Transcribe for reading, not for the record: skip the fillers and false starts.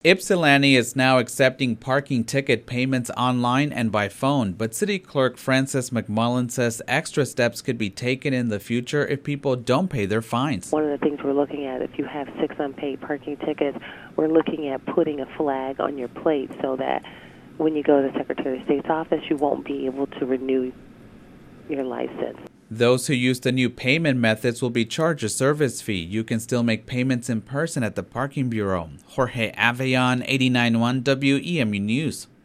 Ypsilanti is now accepting parking ticket payments online and by phone, but City Clerk Frances McMullen says extra steps could be taken in the future if people don't pay their fines. One of the things we're looking at, if you have 6 unpaid parking tickets, we're looking at putting a flag on your plate so that when you go to the Secretary of State's office, you won't be able to renew your license. Those who use the new payment methods will be charged a service fee. You can still make payments in person at the parking bureau. Jorge Aveillon, 89.1 WEMU News.